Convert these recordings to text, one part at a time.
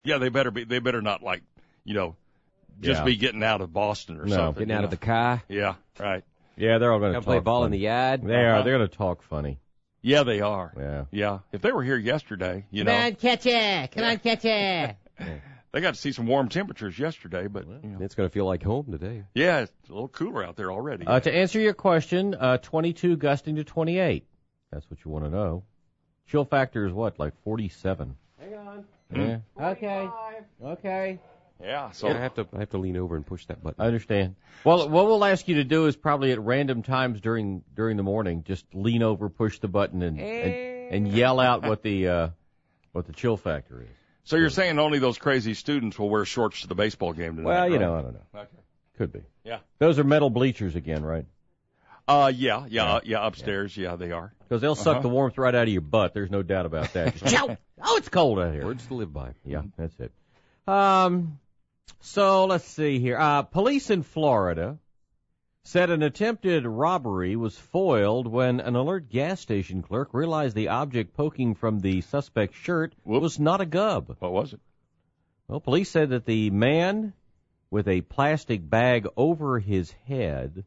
Yeah, they better not just be getting out of Boston or something. Getting out of the car. Yeah, right. Yeah, they're all going to play ball funny. in the yard. They are. They're going to talk funny. Yeah, they are. Yeah. Yeah. If they were here yesterday, Come on, catcher. Come on, catcher. They got to see some warm temperatures yesterday, but It's going to feel like home today. yeah, it's a little cooler out there already. To answer your question, 22 gusting to 28. That's what you want to know. Chill factor is what, like 47? Hang on. Yeah. Okay. Yeah, so I have to lean over and push that button. I understand. Well, what we'll ask you to do is probably at random times during the morning, just lean over, push the button, and yell out what the chill factor is. So you're saying only those crazy students will wear shorts to the baseball game tonight? Well, right? I don't know. Okay. Could be. Yeah. Those are metal bleachers again, right? Yeah, upstairs. Yeah, they are. Because they'll suck the warmth right out of your butt. There's no doubt about that. Just, oh, it's cold out here. Words to live by. Yeah, that's it. So let's see here. Police in Florida said an attempted robbery was foiled when an alert gas station clerk realized the object poking from the suspect's shirt was not a gub. What was it? Well, police said that the man with a plastic bag over his head.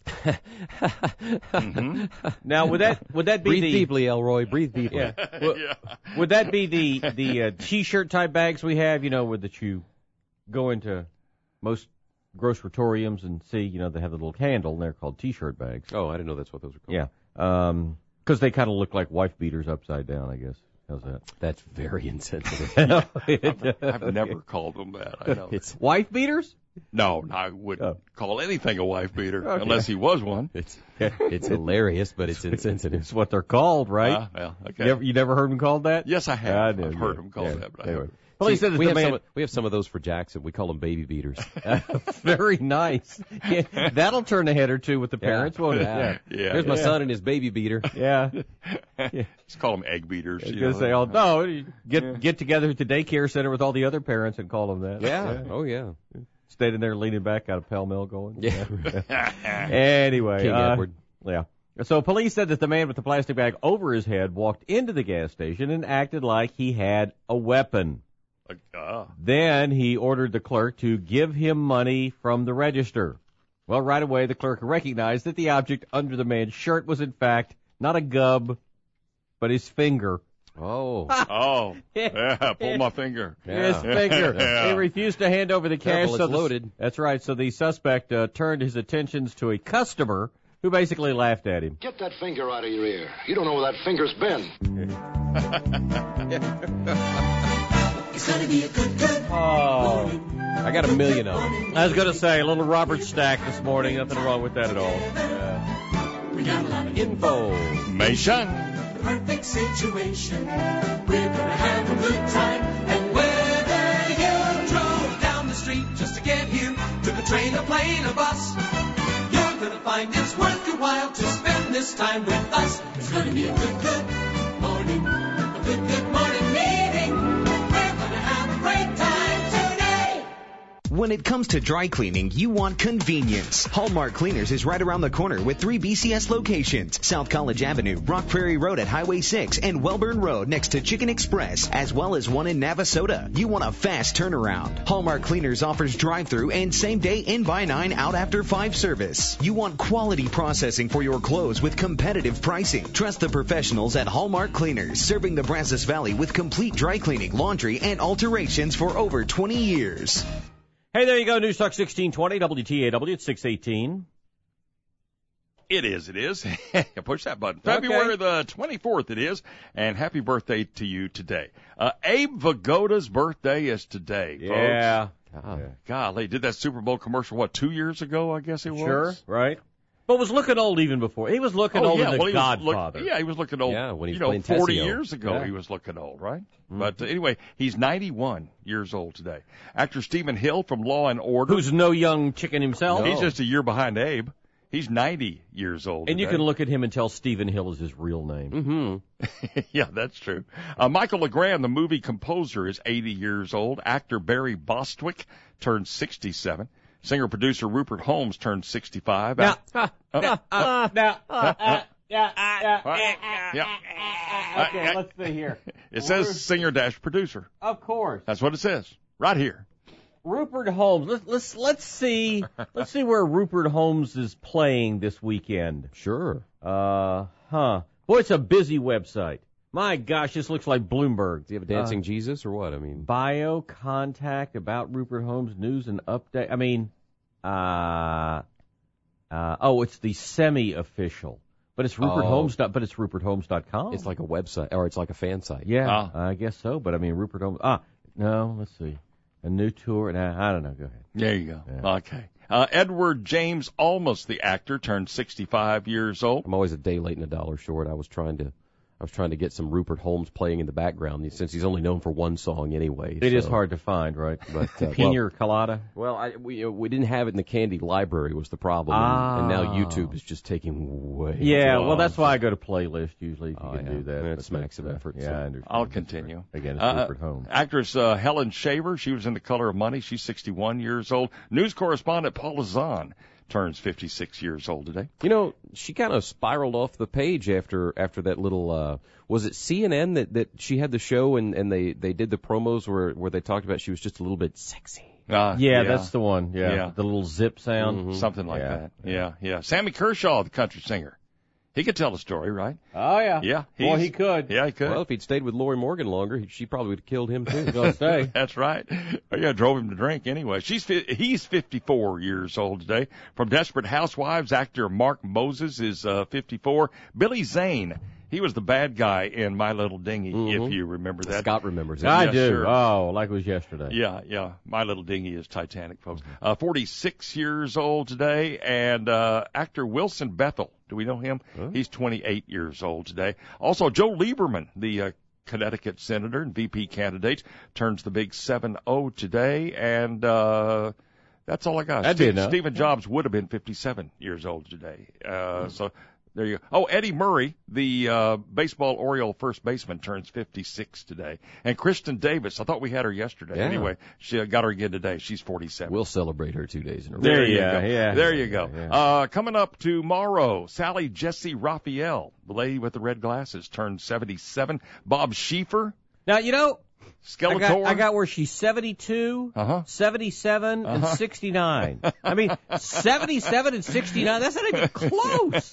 Now, would that be Breathe deeply, Elroy. Breathe deeply. Yeah. Would that be the T-shirt type bags we have? That you go into most groceratoriums and see. They have the little handle, and they're called T-shirt bags. Oh, I didn't know that's what those were called. Yeah. Because they kind of look like wife beaters upside down, I guess. How's that? That's very insensitive. I've never called them that. I know. It's wife beaters? No, I wouldn't call anything a wife beater unless he was one. It's hilarious, but it's insensitive. It's what they're called, right? Well, okay. You never heard them called that? Yes, I have. I I've heard them called that, but anyway. I haven't. Well, he said that we have some of those for Jackson. We call them baby beaters. Very nice. Yeah, that'll turn a head or two with the parents, won't it? Yeah. Here's my son and his baby beater. Yeah. Just call them egg beaters. I was going to say, get together at the daycare center with all the other parents and call them that. Yeah. Oh, yeah. Standing there leaning back out of Pell Mell going. Yeah. Anyway. King Edward. Yeah. So police said that the man with the plastic bag over his head walked into the gas station and acted like he had a weapon. Then he ordered the clerk to give him money from the register. Well, right away, the clerk recognized that the object under the man's shirt was, in fact, not a gub, but his finger. Oh. Yeah, pull my finger. His finger. Yeah. He refused to hand over the cash. Careful, it's loaded. That's right. So the suspect turned his attentions to a customer who basically laughed at him. Get that finger out of your ear. You don't know where that finger's been. It's gonna be a good Oh. I got a million of them. I was going to say, a little Robert Stack this morning. Nothing wrong with that at all. We got a lot of Information. perfect situation. We're gonna have a good time. And whether you drove down the street just to get here, took a train, a plane, a bus, you're gonna find it's worth your while to spend this time with us. It's gonna be a good morning. A good morning meeting. We're gonna have a great time today. When it comes to dry cleaning, you want convenience. Hallmark Cleaners is right around the corner with 3 BCS locations. South College Avenue, Rock Prairie Road at Highway 6, and Welburn Road next to Chicken Express, as well as one in Navasota. You want a fast turnaround. Hallmark Cleaners offers drive-through and same-day in-by-9 out after 5 service. You want quality processing for your clothes with competitive pricing. Trust the professionals at Hallmark Cleaners, serving the Brazos Valley with complete dry cleaning, laundry, and alterations for over 20 years. Hey, there you go. News Talk 1620, WTAW at 618. It is. Push that button. February the 24th it is, and happy birthday to you today. Abe Vigoda's birthday is today, folks. Yeah. Golly, did that Super Bowl commercial, 2 years ago, I guess it was? Sure, right. But was looking old even before. He was looking old in The Godfather. He was looking old. Yeah, when he was playing 40 Tessio. years ago, he was looking old, right? Mm-hmm. But anyway, he's 91 years old today. Actor Stephen Hill from Law and Order. Who's no young chicken himself. He's just a year behind Abe. He's 90 years old. And today. you can look at him and tell Stephen Hill is his real name. Mm-hmm. Yeah, that's true. Michael LeGrand, the movie composer, is 80 years old. Actor Barry Bostwick turned 67. Singer-producer Rupert Holmes turned 65. Okay, let's see here. It says singer-producer. Of course. That's what it says right here. Rupert Holmes. Let's see where Rupert Holmes is playing this weekend. Sure. Boy, it's a busy website. My gosh, this looks like Bloomberg. Do you have a dancing Jesus or what? I mean, bio, contact, about Rupert Holmes, news and update. I mean, it's the semi-official, but it's Rupert Holmes. But it's RupertHolmes.com. it's like a website, or it's like a fan site. Yeah, I guess so. But I mean, Rupert Holmes. No, let's see. A new tour. I don't know. Go ahead. There you go. Yeah. Okay. Edward James Olmos, the actor, turned 65 years old. I'm always a day late and a dollar short. I was trying to get some Rupert Holmes playing in the background, since he's only known for one song anyway. It is hard to find, right? But Pina Colada. Well, we didn't have it in the candy library was the problem, and now YouTube is just taking way. Yeah, too long. well, that's why I go to playlist usually if you can do that. It But smacks of effort. Yeah, so. I understand. I'll continue. Again, it's Rupert Holmes. Actress Helen Shaver, she was in The Color of Money. She's 61 years old. News correspondent Paula Zahn turns 56 years old today. You know, she kind of spiraled off the page after that little. Was it CNN that she had the show and they did the promos where they talked about she was just a little bit sexy. Yeah, that's the one. Yeah. The little zip sound. Something like that. Yeah. Sammy Kershaw, the country singer. He could tell a story, right? Oh, yeah. Yeah. Well, he could. Yeah, he could. Well, if he'd stayed with Lori Morgan longer, she probably would have killed him too. Gonna say. That's right. Yeah, drove him to drink anyway. He's 54 years old today. From Desperate Housewives, actor Mark Moses is 54. Billy Zane, he was the bad guy in My Little Dinghy, if you remember that. Scott remembers it. I Yeah, do. sure. Oh, like it was yesterday. Yeah. My Little Dinghy is Titanic, folks. 46 years old today, and actor Wilson Bethel. Do we know him? Huh? He's 28 years old today. Also, Joe Lieberman, the Connecticut senator and VP candidate, turns the big 7-0 today, and that's all I got. That'd be enough. Stephen Jobs would have been 57 years old today. So there you go. Oh, Eddie Murray, the baseball Oriole first baseman, turns 56 today. And Kristen Davis, I thought we had her yesterday. Yeah. Anyway, she got her again today. She's 47. We'll celebrate her 2 days in a row. There you Yeah, go. yeah. There you go. Yeah. Coming up tomorrow, Sally Jesse Raphael, the lady with the red glasses, turned 77. Bob Schieffer, Now, you know, Skeletor. I got where she's 72, 77, and 69. I mean, 77 and 69, that's not even close.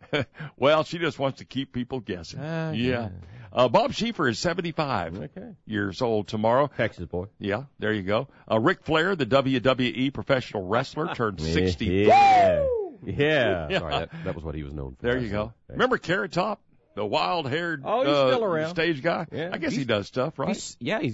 Well, she just wants to keep people guessing. Yeah. Bob Schieffer is 75 years old tomorrow. Texas boy. Yeah, there you go. Ric Flair, the WWE professional wrestler, turned 60. Yeah. Sorry, that was what he was known for. There you go. Remember Carrot Top? The wild-haired Oh, he's still around. stage guy? Yeah. I guess he does stuff, right? He's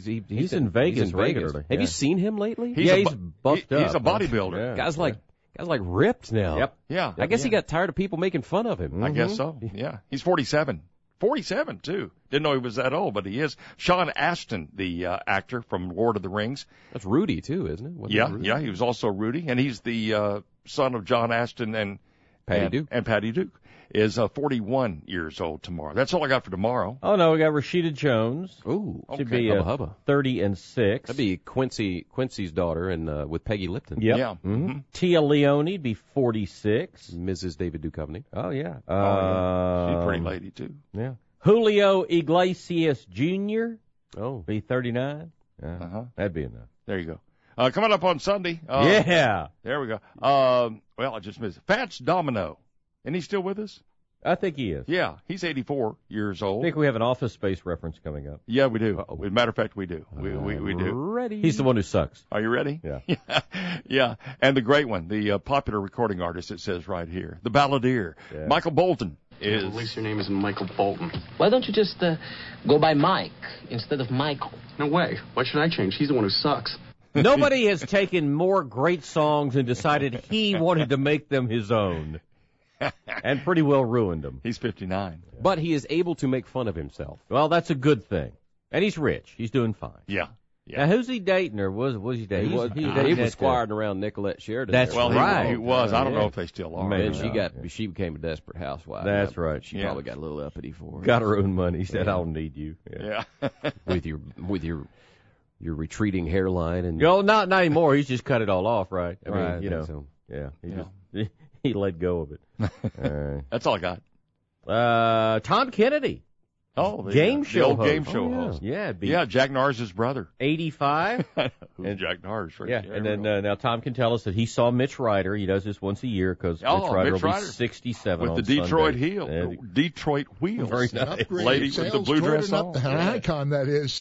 in Vegas regularly. Have Yeah. you seen him lately? He's buffed up. He's a bodybuilder. Yeah. Guys like ripped now. Yep. Yeah. I guess he got tired of people making fun of him. I guess so. Yeah. He's 47. 47, too. Didn't know he was that old, but he is. Sean Astin, the actor from Lord of the Rings. That's Rudy too, isn't it? Wasn't it Rudy? Yeah, he was also Rudy, and he's the son of John Astin and Patty Duke. And Patty Duke is 41 years old tomorrow. That's all I got for tomorrow. Oh, no, we got Rashida Jones. Ooh, Should okay. be Hubba hubba. 30 and 6. That'd be Quincy's daughter, and with Peggy Lipton. Yep. Yeah. Mm-hmm. Tia Leone be 46. Mrs. David Duchovny. Oh, yeah. She's a pretty lady, too. Yeah. Julio Iglesias Jr. Oh, be 39. That'd be enough. There you go. Coming up on Sunday. Yeah. There we go. Well, I just missed it. Fats Domino. Isn't he still with us? I think he is. Yeah, he's 84 years I old. think we have an Office Space reference coming up. Yeah, we do. As a matter of fact, we do. We do. ready. He's the one who sucks. Are you ready? Yeah. Yeah. And the great one, the popular recording artist, it says right here, the balladeer, Yeah. Michael Bolton is. At least your name isn't Michael Bolton. Why don't you just go by Mike instead of Michael? No way. Why should I change? He's the one who sucks. Nobody has taken more great songs and decided he wanted to make them his own. And pretty well ruined them. He's 59. But he is able to make fun of himself. Well, that's a good thing. And he's rich. He's doing fine. Yeah. Now, who's he dating, or was he dating? He was dating squiring around Nicolette Sheridan. That's there. Well, right. he was. I don't Yeah. know if they still are. Maybe And not. she became a desperate housewife. That's right. She Yeah. probably got a little uppity for it. Got her own money. He said, I'll need you. Yeah. with your retreating hairline and No, not anymore. He's just cut it all off, right? I mean, Right, I you think know. so. Yeah. Yeah. He let go of it. That's all I got. Tom Kennedy. Oh, the game show old host. game show host. Yeah, it'd be Yeah, Jack Nars' brother. 85. Who's Jack Nars? Right? Yeah, and then now Tom can tell us that he saw Mitch Ryder. He does this once a year because Mitch Ryder will be 67 with on the Detroit Sunday. heel, Detroit wheels. Very nice. Lady with the blue dress on. An icon, that is.